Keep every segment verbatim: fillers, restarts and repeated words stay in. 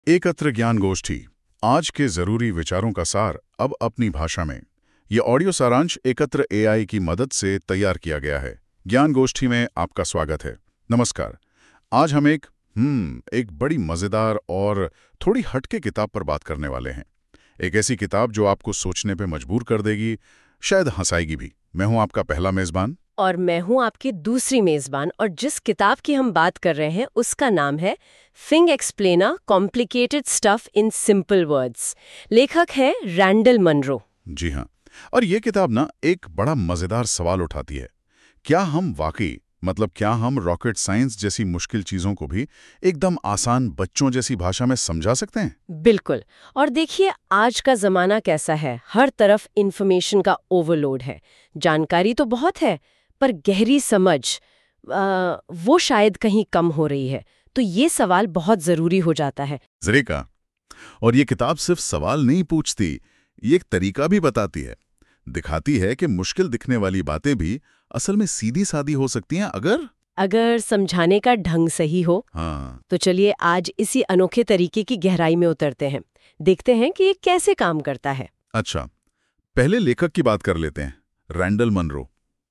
एकत्र ज्ञान गोष्ठी, आज के जरूरी विचारों का सार अब अपनी भाषा में। ये ऑडियो सारांश एकत्र एआई की मदद से तैयार किया गया है। ज्ञान गोष्ठी में आपका स्वागत है। नमस्कार। आज हम एक हम्म एक बड़ी मजेदार और थोड़ी हटके किताब पर बात करने वाले हैं। एक ऐसी किताब जो आपको सोचने पे मजबूर कर देगी, शायद हंसाएगी भी। मैं हूं आपका पहला मेजबान। और मैं हूं आपकी दूसरी मेजबान, और जिस किताब की हम बात कर रहे हैं उसका नाम है thing explainer complicated stuff in simple words. लेखक है रैंडल मनरो। जी हाँ, और ये किताब ना एक बड़ा मजेदार सवाल उठाती है। क्या हम वाकई मतलब क्या हम रॉकेट साइंस जैसी मुश्किल चीजों को भी एकदम आसान बच्चों जैसी भाषा में समझा सकते हैं? बिल्कुल। और देखिए आज का जमाना कैसा है, हर तरफ इंफॉर्मेशन का ओवरलोड है। जानकारी तो बहुत है, पर गहरी समझ आ, वो शायद कहीं कम हो रही है। तो ये सवाल बहुत जरूरी हो जाता है। जरीका। और ये किताब सिर्फ सवाल नहीं पूछती, ये एक तरीका भी बताती है। दिखाती है कि मुश्किल दिखने वाली बातें भी असल में सीधी सादी हो सकती हैं अगर अगर समझाने का ढंग सही हो। हाँ। तो चलिए आज इसी अनोखे तरीके की गहराई में उतरते हैं, देखते हैं कि ये कैसे काम करता है। अच्छा, पहले लेखक की बात कर लेते हैं। Randall Munroe.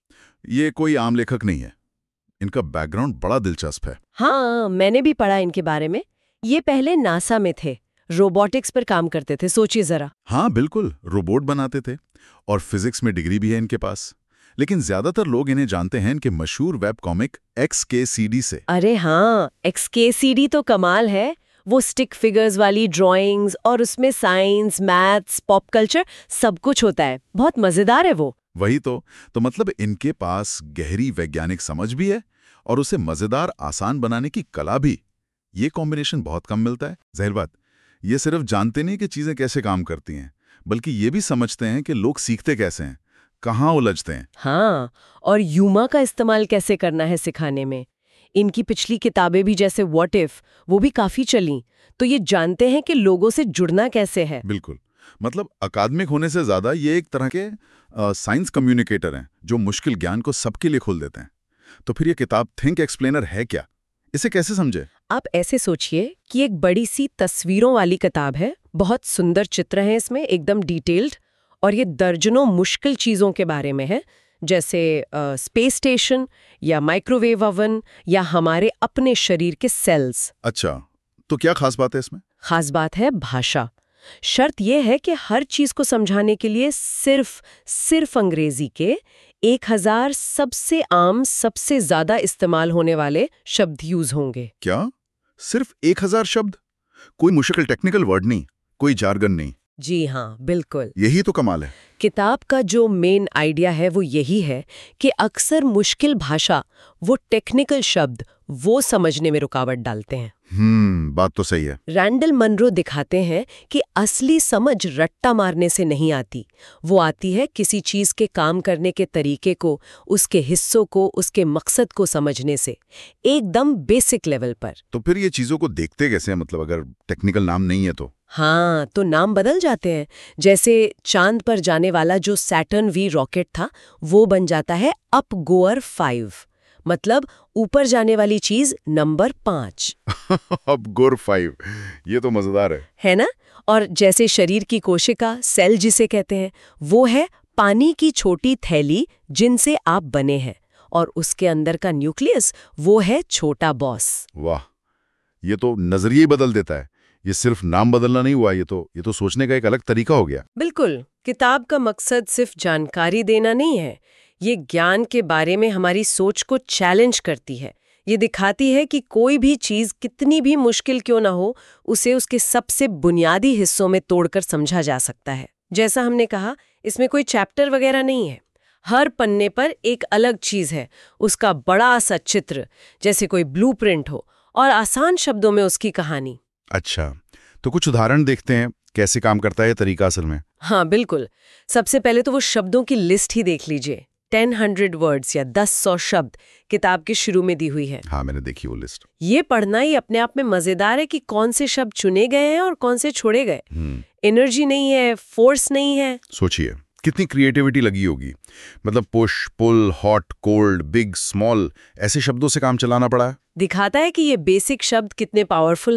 ये कोई आम लेखक नहीं है। इनका बैकग्राउंड बड़ा दिलचस्प है। हाँ, मैंने भी पढ़ा इनके बारे में। ये पहले नासा में थे, रोबोटिक्स पर काम करते थे। सोचिए जरा। हाँ बिल्कुल, रोबोट बनाते थे और फिजिक्स में डिग्री भी है इनके पास। लेकिन ज्यादातर लोग इन्हें जानते हैं इनके मशहूर वेब कॉमिक एक्स के सी डी से। अरे हाँ, एक्स के सी डी तो कमाल है। वो स्टिक फिगर्स वाली ड्राइंग्स और उसमें साइंस, मैथ्स, पॉप कल्चर सब कुछ होता है। बहुत मजेदार है वो। वही तो तो मतलब इनके पास गहरी वैज्ञानिक समझ भी है और उसे मजेदार आसान बनाने की कला भी। ये कॉम्बिनेशन बहुत कम मिलता है। जाहिर बात, ये सिर्फ जानते नहीं कि चीजें कैसे काम करती हैं, बल्कि ये भी समझते हैं कि लोग सीखते कैसे हैं, कहाँ उलझते हैं। हाँ, और यूमा का इस्तेमाल कैसे करना है सिखाने में। इनकी पिछली किताबें भी, जैसे व्हाट इफ, वो भी काफी चली। तो ये जानते हैं कि लोगों से जुड़ना कैसे है। बिल्कुल, मतलब अकादमिक होने से ज्यादा ये एक तरह के साइंस कम्युनिकेटर हैं जो मुश्किल ज्ञान को सबके लिए खोल देते हैं। तो फिर ये किताब थिंक एक्सप्लेनर है क्या? इसे कैसे समझे? आप ऐसे सोचिए कि एक बड़ी सी तस्वीरों वाली किताब है। बहुत सुंदर चित्र हैं इसमें, एकदम डिटेल्ड। और ये दर्जनों मुश्किल चीजों के बारे में है, जैसे स्पेस स्टेशन या माइक्रोवेव ओवन या हमारे अपने शरीर के सेल्स। अच्छा, तो क्या खास बात है इसमें? खास बात है भाषा। शर्त यह है कि हर चीज को समझाने के लिए सिर्फ सिर्फ अंग्रेजी के एक हजार सबसे आम, सबसे ज्यादा इस्तेमाल होने वाले शब्द यूज होंगे। क्या सिर्फ एक हजार शब्द? कोई मुश्किल टेक्निकल वर्ड नहीं, कोई जार्गन नहीं? जी हाँ, बिल्कुल। यही तो कमाल है। किताब का जो मेन आइडिया है वो यही है कि अक्सर मुश्किल भाषा, वो टेक्निकल शब्द, वो समझने में रुकावट डालते हैं। हम्म बात तो सही है। रैंडल मनरो दिखाते हैं कि असली समझ रट्टा मारने से नहीं आती। वो आती है किसी चीज के काम करने के तरीके को, उसके हिस्सों को, उसके मकसद को समझने से, एकदम बेसिक लेवल पर। तो फिर ये चीजों को देखते कैसे हैं? मतलब अगर टेक्निकल नाम नहीं है तो? हाँ, तो नाम बदल जाते हैं। जैसे चांद पर जाने वाला जो सैटर्न वी रॉकेट था, वो बन जाता है अप गोअर फाइव, मतलब ऊपर जाने वाली चीज नंबर पांच। अब गोर फाइव, ये तो मजेदार है है ना? और जैसे शरीर की कोशिका, सेल जिसे कहते हैं, वो है पानी की छोटी थैली जिनसे आप बने हैं। और उसके अंदर का न्यूक्लियस, वो है छोटा बॉस। वाह, ये तो नजरिया ही बदल देता है। ये सिर्फ नाम बदलना नहीं हुआ, ये तो ये तो सोचने का एक अलग तरीका हो गया। बिल्कुल। किताब का मकसद सिर्फ जानकारी देना नहीं है, ये ज्ञान के बारे में हमारी सोच को चैलेंज करती है। ये दिखाती है कि कोई भी चीज कितनी भी मुश्किल क्यों ना हो, उसे उसके सबसे बुनियादी हिस्सों में तोड़कर समझा जा सकता है। जैसा हमने कहा, इसमें कोई चैप्टर वगैरह नहीं है। हर पन्ने पर एक अलग चीज है, उसका बड़ा सा चित्र, जैसे कोई ब्लूप्रिंट हो, और आसान शब्दों में उसकी कहानी। अच्छा, तो कुछ उदाहरण देखते हैं कैसे काम करता है ये तरीका असल में। हाँ बिल्कुल। सबसे पहले तो वो शब्दों की लिस्ट ही देख लीजिए। टेन हंड्रेड वर्ड्स या दस सौ शब्द किताब के शुरू में दी हुई है। हाँ, मैंने देखी वो लिस्ट। ये पढ़ना ही अपने आप में मजेदार है कि कौन से शब्द चुने गए हैं और कौन से छोड़े गए। एनर्जी नहीं है, फोर्स नहीं है। सोचिए कितनी क्रिएटिविटी लगी होगी। मतलब push, pull, hot, cold, big, small, ऐसे शब्दों से काम चलाना पड़ा है। दिखाता है कि ये बेसिक शब्द कितने पावरफुल हैं।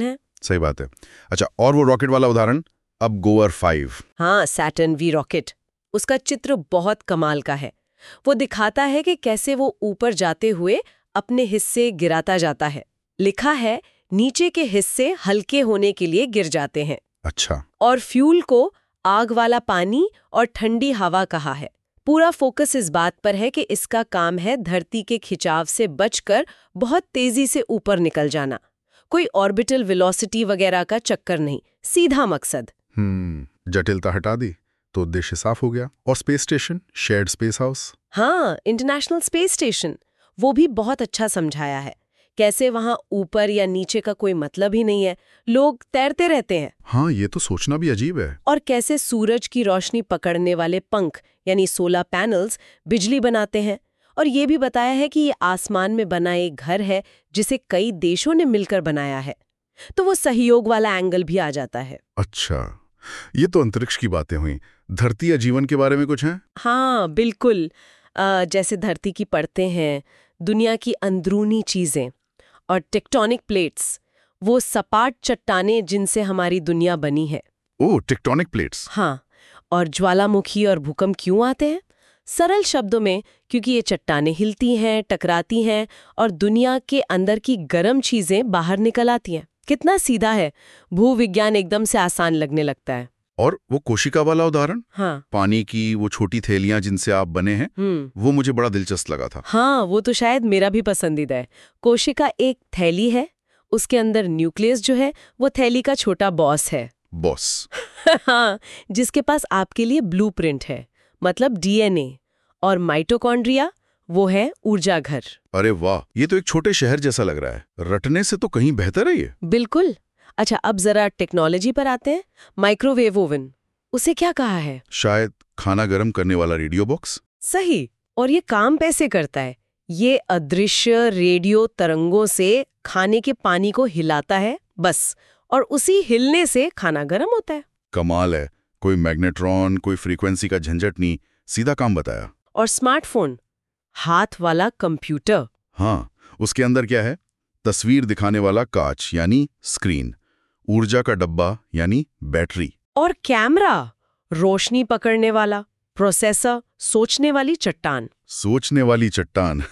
सही बात है। अच्छा, और वो रॉकेट वाला उदाहरण, अब गोअर फाइव। हाँ, सैटर्न वी रॉकेट। उसका चित्र बहुत कमाल का है। वो दिखाता है कि कैसे वो ऊपर जाते हुए अपने हिस्से गिराता जाता है। लिखा है नीचे के हिस्से हल्के होने के लिए गिर जाते हैं। अच्छा। और फ्यूल को आग वाला पानी और ठंडी हवा कहा है। पूरा फोकस इस बात पर है कि इसका काम है धरती के खिंचाव से बचकर बहुत तेजी से ऊपर निकल जाना। कोई ऑर्बिटल वेलोसिटी वगैरह का चक्कर नहीं, सीधा मकसद। हम्म जटिलता हटा दी तो उद्देश्य साफ हो गया। और space station, shared space house. हाँ, इंटरनेशनल स्पेस स्टेशन, वो भी बहुत अच्छा समझाया है। कैसे वहां ऊपर या नीचे का कोई मतलब ही नहीं है, लोग तैरते रहते हैं। हाँ, ये तो सोचना भी अजीब है। और कैसे सूरज की रोशनी पकड़ने वाले पंख यानी सोलर पैनल्स बिजली बनाते हैं। और ये भी बताया है कि ये आसमान में बना एक घर है जिसे कई देशों ने मिलकर बनाया है। तो वो सहयोग वाला एंगल भी आ जाता है। अच्छा, ये तो अंतरिक्ष की बातें हुई। धरती या जीवन के बारे में कुछ है? हाँ, बिल्कुल। अ, जैसे धरती की परतें हैं, दुनिया की अंदरूनी चीजें और टेक्टोनिक प्लेट्स, वो सपाट चट्टानें जिनसे हमारी दुनिया बनी है। Oh, tectonic plates. हाँ, और ज्वालामुखी और भूकंप क्यों आते हैं? सरल शब्दों में, क्योंकि ये चट्टानें हिलती हैं, टकराती हैं और दुनिया के अंदर की गर्म चीजें बाहर निकल आती हैं। कितना सीधा है, भूविज्ञान एकदम से आसान लगने लगता है। और वो कोशिका वाला उदाहरण, हाँ, पानी की वो छोटी थैलियां जिनसे आप बने हैं, वो मुझे बड़ा दिलचस्प लगा था। हाँ, वो तो शायद मेरा भी पसंदीदा है। कोशिका एक थैली है, उसके अंदर न्यूक्लियस जो है वो थैली का छोटा बॉस है। बॉस। हाँ, जिसके पास आपके लिए ब्लूप्रिंट है, मतलब डीएनए। और माइटोकॉन्ड्रिया, वो है ऊर्जा घर। अरे वाह, ये तो एक छोटे शहर जैसा लग रहा है। रटने से तो कहीं बेहतर है ये। बिल्कुल। अच्छा, अब जरा टेक्नोलॉजी पर आते हैं। माइक्रोवेव ओवन, उसे क्या कहा है? शायद खाना गर्म करने वाला रेडियो बॉक्स। सही। और ये काम कैसे करता है? ये अदृश्य रेडियो तरंगों से खाने के पानी को हिलाता है बस, और उसी हिलने से खाना गर्म होता है। कमाल है, कोई मैग्नेट्रॉन, कोई फ्रीक्वेंसी का झंझट नहीं, सीधा काम बताया। और स्मार्टफोन, हाथ वाला कंप्यूटर। हाँ, उसके अंदर क्या है? तस्वीर दिखाने वाला कांच यानी स्क्रीन, ऊर्जा का डब्बा यानी बैटरी, और कैमरा, रोशनी पकड़ने वाला प्रोसेसर, सोचने वाली चट्टान। सोचने वाली चट्टान।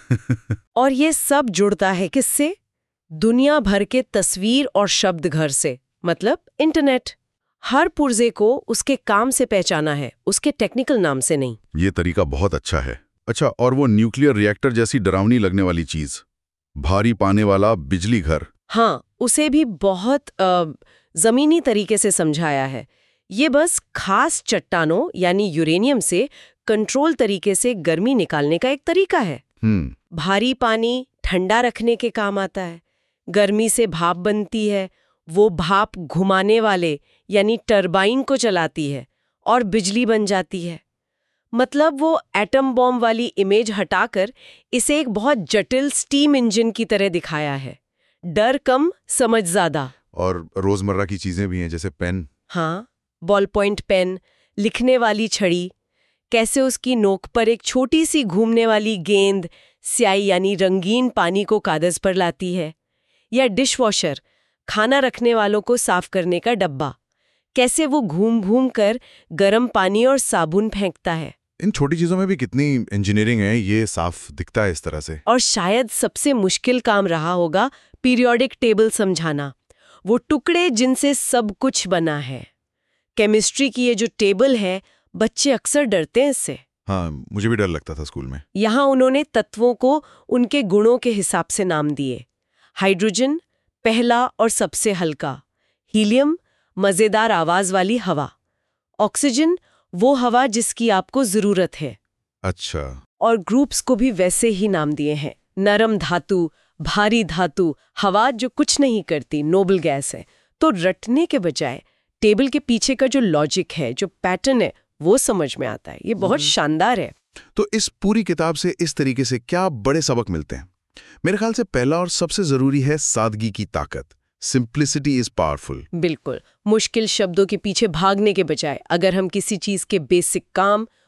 और ये सब जुड़ता है किससे? दुनिया भर के तस्वीर और शब्द घर से, मतलब इंटरनेट। हर पुर्जे को उसके काम से पहचाना है, उसके टेक्निकल नाम से नहीं। ये तरीका बहुत अच्छा है। अच्छा, और वो न्यूक्लियर रिएक्टर जैसी डरावनी लगने वाली चीज, भारी पाने वाला बिजली घर। हाँ, उसे भी बहुत आ, जमीनी तरीके से समझाया है। ये बस खास चट्टानों यानी यूरेनियम से कंट्रोल तरीके से गर्मी निकालने का एक तरीका है। हम्म भारी पानी ठंडा रखने के काम आता है। गर्मी से भाप बनती है, वो भाप घुमाने वाले यानी टरबाइन को चलाती है और बिजली बन जाती है। मतलब वो एटम बॉम्ब वाली इमेज हटाकर इसे एक बहुत जटिल स्टीम इंजन की तरह दिखाया है। डर कम, समझ ज्यादा। और रोजमर्रा की चीजें भी हैं, जैसे पेन। हाँ, बॉल पॉइंट पेन, लिखने वाली छड़ी, कैसे उसकी नोक पर एक छोटी सी घूमने वाली गेंद स्याही यानी रंगीन पानी को कागज पर लाती है। या डिश वॉशर, खाना रखने वालों को साफ करने का डब्बा, कैसे वो घूम घूम कर गर्म पानी और साबुन फेंकता है। इन छोटी चीजों में भी कितनी इंजीनियरिंग है, ये साफ दिखता है इस तरह से। और शायद सबसे मुश्किल काम रहा होगा पीरियोडिक टेबल समझाना, वो टुकड़े जिनसे सब कुछ बना है। केमिस्ट्री की ये जो टेबल है, बच्चे अक्सर डरते हैं इससे। हाँ, मुझे भी डर लगता था स्कूल में। यहाँ उन्होंने तत्वों को उनके गुणों के हिसाब से नाम दिए। हाइड्रोजन पहला और सबसे हल्का, हीलियम मजेदार आवाज वाली हवा, ऑक्सीजन वो हवा जिसकी आपको जरूरत है। अच्छा। और ग्रुप्स को भी वैसे ही नाम दिए हैं। नरम धातु, भारी धातु, हवा जो कुछ नहीं करती, नोबल गैस है। तो रटने के बजाय टेबल के पीछे का जो लॉजिक है, जो पैटर्न है, वो समझ में आता है। ये बहुत शानदार है। तो इस पूरी किताब से इस तरीके से क्या बड़े सबक मिलते हैं? मेरे ख्याल से पहला और सबसे जरूरी है सादगी की ताकत। Simplicity is powerful. बिल्कुल। मुश्किल शब्दों के पीछे भागने के बजाय अगर हम किसी चीज के बेसिक काम,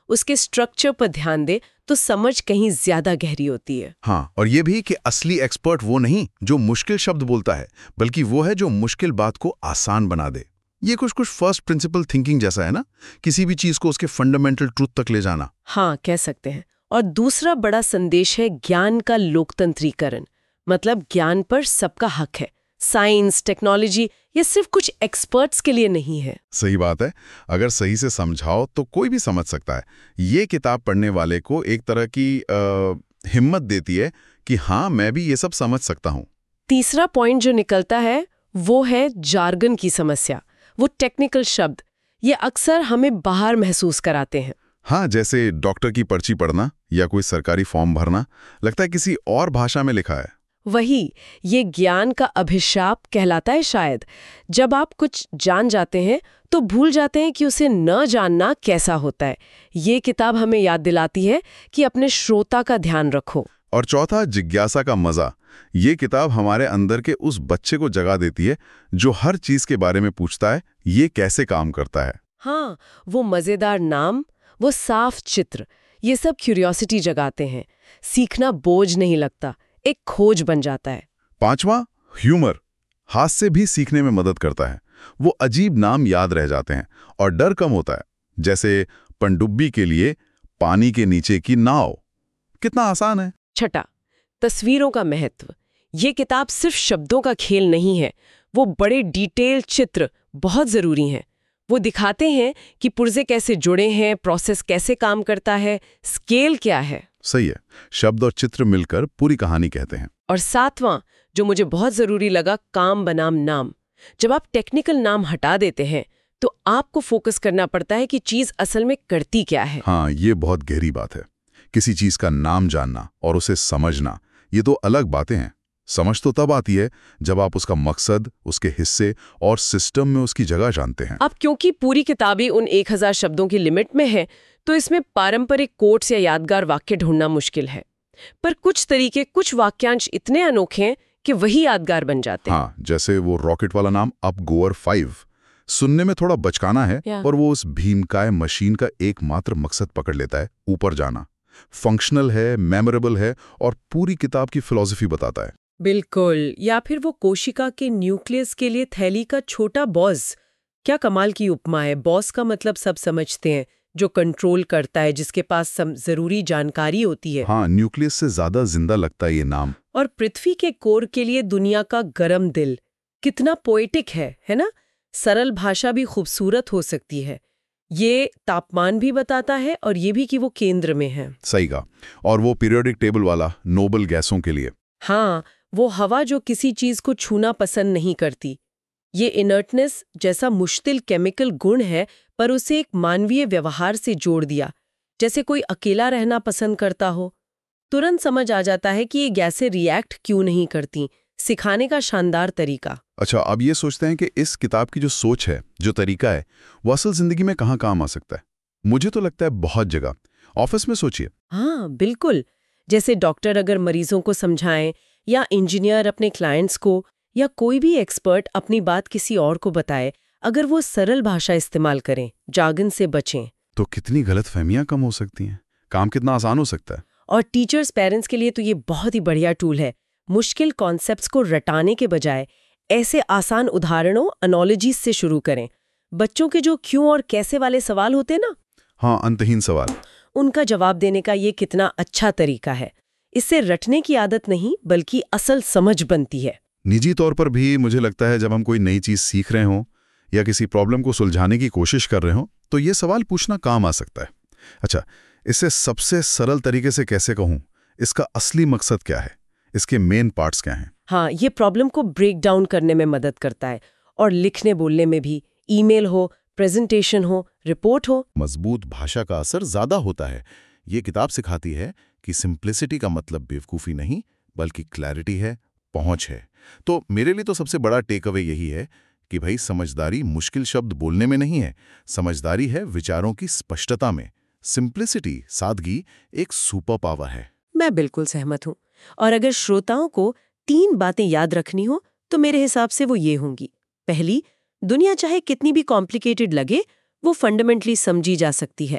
उसके स्ट्रक्चर पर ध्यान दे तो समझ कहीं ज्यादा गहरी होती है। हाँ, और ये भी कि असली एक्सपर्ट वो नहीं जो मुश्किल शब्द बोलता है, बल्कि वो है जो मुश्किल बात को आसान बना दे। ये कुछ कुछ फर्स्ट प्रिंसिपल थिंकिंग जैसा है ना, किसी भी चीज को उसके फंडामेंटल ट्रूथ तक ले जाना। हाँ, कह सकते हैं। और दूसरा बड़ा संदेश है ज्ञान का लोकतंत्रीकरण, मतलब ज्ञान पर सबका हक है। साइंस, टेक्नोलॉजी ये सिर्फ कुछ एक्सपर्ट्स के लिए नहीं है। सही बात है। अगर सही से समझाओ तो कोई भी समझ सकता है। ये किताब पढ़ने वाले को एक तरह की आ, हिम्मत देती है कि हाँ, मैं भी ये सब समझ सकता हूँ। तीसरा पॉइंट जो निकलता है वो है जार्गन की समस्या। वो टेक्निकल शब्द ये अक्सर हमें बाहर महसूस कराते हैं। हाँ, जैसे डॉक्टर की पर्ची पढ़ना या कोई सरकारी फॉर्म भरना, लगता है किसी और भाषा में लिखा है। वही, ये ज्ञान का अभिशाप कहलाता है शायद। जब आप कुछ जान जाते हैं तो भूल जाते हैं कि उसे न जानना कैसा होता है। ये किताब हमें याद दिलाती है कि अपने श्रोता का ध्यान रखो। और चौथा, जिज्ञासा का मजा। ये किताब हमारे अंदर के उस बच्चे को जगा देती है जो हर चीज के बारे में पूछता है, ये कैसे काम करता है। हाँ, वो मजेदार नाम, वो साफ चित्र, ये सब क्यूरियोसिटी जगाते हैं। सीखना बोझ नहीं लगता, एक खोज बन जाता है। पांचवा, ह्यूमर। हास्य भी सीखने में मदद करता है। वो अजीब नाम याद रह जाते हैं और डर कम होता है। जैसे पनडुब्बी के लिए पानी के नीचे की नाव, कितना आसान है। छठा, तस्वीरों का महत्व। ये किताब सिर्फ शब्दों का खेल नहीं है, वो बड़े डिटेल चित्र बहुत जरूरी हैं। वो दिखाते हैं कि पुर्जे कैसे जुड़े हैं, प्रोसेस कैसे काम करता है, स्केल क्या है। सही है, शब्द और चित्र मिलकर पूरी कहानी कहते हैं। और सातवां, जो मुझे बहुत जरूरी लगा, काम बनाम नाम। जब आप टेक्निकल नाम हटा देते हैं तो आपको फोकस करना पड़ता है कि चीज असल में करती क्या है। हाँ, ये बहुत गहरी बात है। किसी चीज का नाम जानना और उसे समझना, ये दो अलग बातें हैं। समझ तो तब आती है जब आप उसका मकसद, उसके हिस्से और सिस्टम में उसकी जगह जानते हैं। अब क्योंकि पूरी किताबी उन एक हजार शब्दों की लिमिट में है तो इसमें पारंपरिक कोट्स या यादगार वाक्य ढूंढना मुश्किल है। पर कुछ तरीके, कुछ वाक्यांश इतने अनोखे हैं कि वही यादगार बन जाते हैं। हाँ, जैसे वो रॉकेट वाला नाम अप गोअर फाइव। सुनने में थोड़ा बचकाना है, पर वो उस भीमकाय मशीन का एकमात्र मकसद पकड़ लेता है, ऊपर जाना। फंक्शनल है, मेमोरेबल है और पूरी किताब की फिलॉसफी बताता है। बिल्कुल। या फिर वो कोशिका के न्यूक्लियस के लिए थैली का छोटा बॉस, क्या कमाल की उपमा है। बॉस का मतलब सब समझते हैं, जो कंट्रोल करता है, जिसके पास जरूरी जानकारी होती है। हाँ, न्यूक्लियस से ज्यादा जिंदा लगता है ये नाम। और पृथ्वी के कोर के लिए दुनिया का गरम दिल, कितना पोएटिक है, है ना। सरल भाषा भी खूबसूरत हो सकती है। ये तापमान भी बताता है और ये भी कि वो केंद्र में है। सही कहा। और वो पीरियोडिक टेबल वाला, नोबल गैसों के लिए। हाँ, वो हवा जो किसी चीज को छूना पसंद नहीं करती। ये इनर्टनेस जैसा मुश्किल केमिकल गुण है, पर उसे एक मानवीय व्यवहार से जोड़ दिया, जैसे कोई अकेला रहना पसंद करता हो। तुरंत समझ आ जाता है कि ये गैसें रिएक्ट क्यों नहीं करती। सिखाने का शानदार तरीका। अच्छा, अब ये सोचते हैं कि इस किताब की जो सोच है, जो तरीका है, वो असल जिंदगी में कहाँ काम आ सकता है। मुझे तो लगता है बहुत जगह। ऑफिस में सोचिए। हाँ, बिल्कुल। जैसे डॉक्टर अगर मरीजों को समझाएं, या इंजीनियर अपने क्लाइंट्स को, या कोई भी एक्सपर्ट अपनी बात किसी और को बताए, अगर वो सरल भाषा इस्तेमाल करें, जार्गन से बचें, तो कितनी गलतफहमियां कम हो सकती हैं, काम कितना आसान हो सकता है। और टीचर्स, पेरेंट्स के लिए तो ये बहुत ही बढ़िया टूल है। मुश्किल कॉन्सेप्ट्स को रटाने के बजाय ऐसे आसान उदाहरणों, एनालॉजीज से शुरू करें। बच्चों के जो क्यों और कैसे वाले सवाल होते हैं ना, हाँ, अंतहीन सवाल, उनका जवाब देने का ये कितना अच्छा तरीका है। इससे रटने की आदत नहीं, बल्कि असल समझ बनती है। निजी तौर पर भी मुझे लगता है जब हम कोई नई चीज सीख रहे हों या किसी प्रॉब्लम को सुलझाने की कोशिश कर रहे हों, तो ये सवाल पूछना काम आ सकता है। अच्छा, इसे सबसे सरल तरीके से कैसे कहूं, इसका असली मकसद क्या है, इसके मेन पार्ट्स क्या हैं। हाँ, ये प्रॉब्लम को ब्रेक डाउन करने में मदद करता है, और लिखने बोलने में भी। ईमेल हो, प्रेजेंटेशन हो, रिपोर्ट हो, मजबूत भाषा का असर ज्यादा होता है। ये किताब सिखाती है कि सिंप्लिसिटी का मतलब बेवकूफ़ी नहीं, बल्कि क्लैरिटी है, पहुंच है। तो मेरे लिए तो सबसे बड़ा टेक अवे यही है कि भाई, समझदारी मुश्किल शब्द बोलने में नहीं है, समझदारी है विचारों की स्पष्टता में। सिंप्लिसिटी, सादगी, एक सुपर पावर है। मैं बिल्कुल सहमत हूँ। और अगर श्रोताओं को तीन बातें याद रखनी हो तो मेरे हिसाब से वो ये होंगी। पहली, दुनिया चाहे कितनी भी कॉम्प्लिकेटेड लगे, वो फंडामेंटली समझी जा सकती है।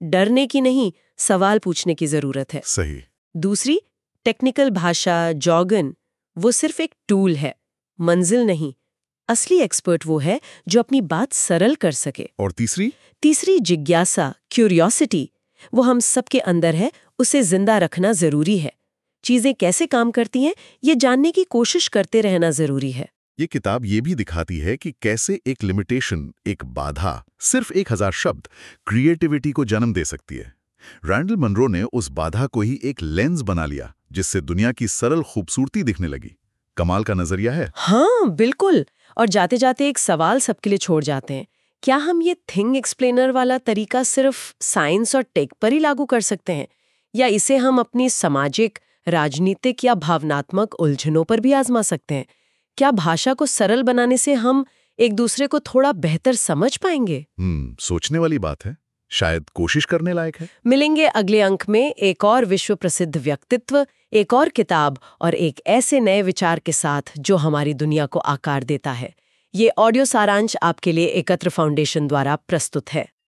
डरने की नहीं, सवाल पूछने की जरूरत है। सही। दूसरी, टेक्निकल भाषा, जॉगन, वो सिर्फ एक टूल है, मंजिल नहीं। असली एक्सपर्ट वो है जो अपनी बात सरल कर सके। और तीसरी? तीसरी, जिज्ञासा, क्यूरियोसिटी, वो हम सबके अंदर है, उसे जिंदा रखना जरूरी है। चीजें कैसे काम करती हैं, ये जानने की कोशिश करते रहना जरूरी है। ये किताब ये भी दिखाती है कि कैसे एक लिमिटेशन, एक बाधा, सिर्फ एक हजार शब्द क्रिएटिविटी को जन्म दे सकती है। रैंडल मनरो ने उस बाधा को ही एक लेंस बना लिया, जिससे दुनिया की सरल खूबसूरती दिखने लगी। कमाल का नजरिया है। हाँ, बिल्कुल। और जाते जाते एक सवाल सबके लिए छोड़ जाते हैं, क्या हम ये थिंग एक्सप्लेनर वाला तरीका सिर्फ साइंस और टेक पर ही लागू कर सकते हैं, या इसे हम अपनी सामाजिक, राजनीतिक या भावनात्मक उलझनों पर भी आजमा सकते हैं? क्या भाषा को सरल बनाने से हम एक दूसरे को थोड़ा बेहतर समझ पाएंगे? हम्म सोचने वाली बात है, शायद कोशिश करने लायक है। मिलेंगे अगले अंक में एक और विश्व प्रसिद्ध व्यक्तित्व, एक और किताब और एक ऐसे नए विचार के साथ जो हमारी दुनिया को आकार देता है। ये ऑडियो सारांश आपके लिए एकत्र फाउंडेशन द्वारा प्रस्तुत है।